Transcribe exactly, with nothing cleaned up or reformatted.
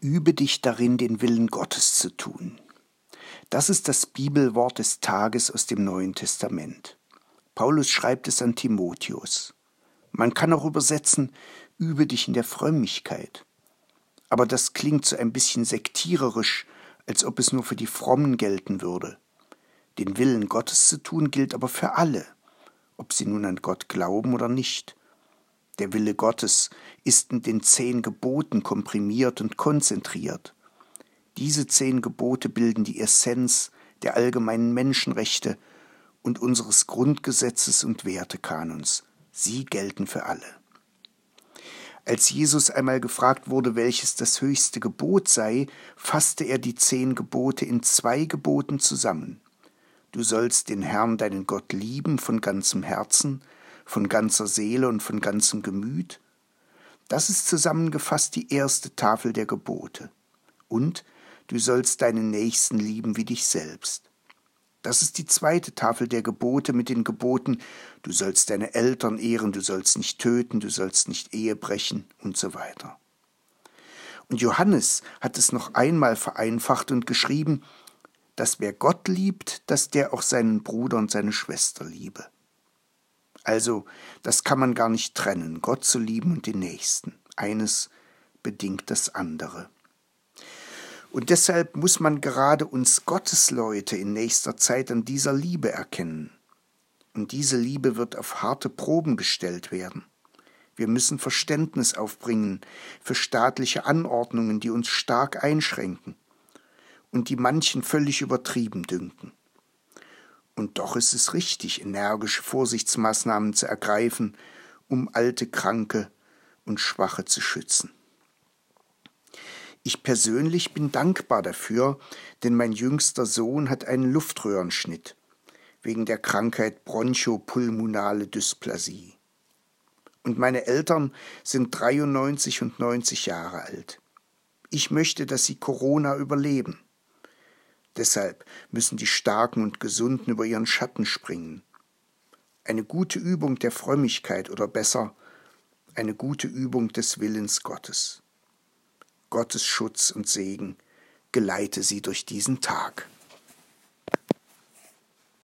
Übe dich darin, den Willen Gottes zu tun. Das ist das Bibelwort des Tages aus dem Neuen Testament. Paulus schreibt es an Timotheus. Man kann auch übersetzen, übe dich in der Frömmigkeit. Aber das klingt so ein bisschen sektiererisch, als ob es nur für die Frommen gelten würde. Den Willen Gottes zu tun gilt aber für alle, ob sie nun an Gott glauben oder nicht. Der Wille Gottes ist in den zehn Geboten komprimiert und konzentriert. Diese zehn Gebote bilden die Essenz der allgemeinen Menschenrechte und unseres Grundgesetzes und Wertekanons. Sie gelten für alle. Als Jesus einmal gefragt wurde, welches das höchste Gebot sei, fasste er die zehn Gebote in zwei Geboten zusammen. Du sollst den Herrn, deinen Gott, lieben von ganzem Herzen, von ganzer Seele und von ganzem Gemüt. Das ist zusammengefasst die erste Tafel der Gebote. Und du sollst deinen Nächsten lieben wie dich selbst. Das ist die zweite Tafel der Gebote mit den Geboten, du sollst deine Eltern ehren, du sollst nicht töten, du sollst nicht Ehe brechen und so weiter. Und Johannes hat es noch einmal vereinfacht und geschrieben, dass wer Gott liebt, dass der auch seinen Bruder und seine Schwester liebe. Also, das kann man gar nicht trennen, Gott zu lieben und den Nächsten. Eines bedingt das andere. Und deshalb muss man gerade uns Gottesleute in nächster Zeit an dieser Liebe erkennen. Und diese Liebe wird auf harte Proben gestellt werden. Wir müssen Verständnis aufbringen für staatliche Anordnungen, die uns stark einschränken und die manchen völlig übertrieben dünken. Und doch ist es richtig, energische Vorsichtsmaßnahmen zu ergreifen, um alte, Kranke und Schwache zu schützen. Ich persönlich bin dankbar dafür, denn mein jüngster Sohn hat einen Luftröhrenschnitt wegen der Krankheit bronchopulmonale Dysplasie. Und meine Eltern sind dreiundneunzig und neunzig Jahre alt. Ich möchte, dass sie Corona überleben. Deshalb müssen die Starken und Gesunden über ihren Schatten springen. Eine gute Übung der Frömmigkeit oder besser, eine gute Übung des Willens Gottes. Gottes Schutz und Segen geleite sie durch diesen Tag.